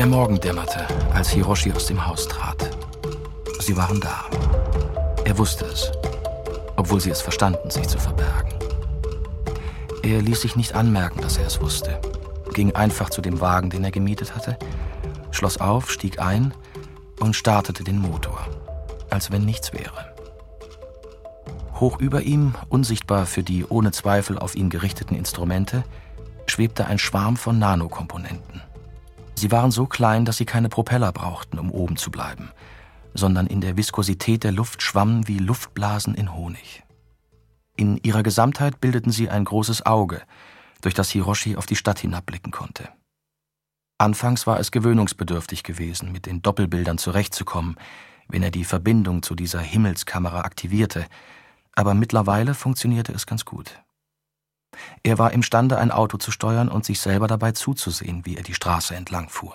Der Morgen dämmerte, als Hiroshi aus dem Haus trat. Sie waren da. Er wusste es, obwohl sie es verstanden, sich zu verbergen. Er ließ sich nicht anmerken, dass er es wusste, ging einfach zu dem Wagen, den er gemietet hatte, schloss auf, stieg ein und startete den Motor, als wenn nichts wäre. Hoch über ihm, unsichtbar für die ohne Zweifel auf ihn gerichteten Instrumente, schwebte ein Schwarm von Nanokomponenten. Sie waren so klein, dass sie keine Propeller brauchten, um oben zu bleiben, sondern in der Viskosität der Luft schwammen wie Luftblasen in Honig. In ihrer Gesamtheit bildeten sie ein großes Auge, durch das Hiroshi auf die Stadt hinabblicken konnte. Anfangs war es gewöhnungsbedürftig gewesen, mit den Doppelbildern zurechtzukommen, wenn er die Verbindung zu dieser Himmelskamera aktivierte, aber mittlerweile funktionierte es ganz gut. Er war imstande, ein Auto zu steuern und sich selber dabei zuzusehen, wie er die Straße entlang fuhr.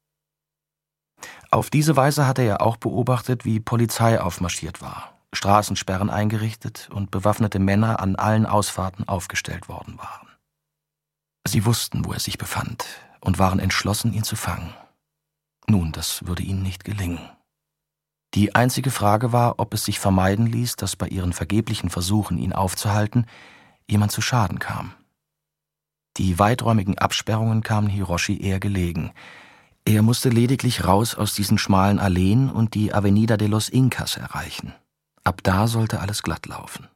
Auf diese Weise hatte er auch beobachtet, wie Polizei aufmarschiert war, Straßensperren eingerichtet und bewaffnete Männer an allen Ausfahrten aufgestellt worden waren. Sie wussten, wo er sich befand und waren entschlossen, ihn zu fangen. Nun, das würde ihnen nicht gelingen. Die einzige Frage war, ob es sich vermeiden ließ, dass bei ihren vergeblichen Versuchen, ihn aufzuhalten, jemand zu Schaden kam. Die weiträumigen Absperrungen kamen Hiroshi eher gelegen. Er musste lediglich raus aus diesen schmalen Alleen und die Avenida de los Incas erreichen. Ab da sollte alles glatt laufen.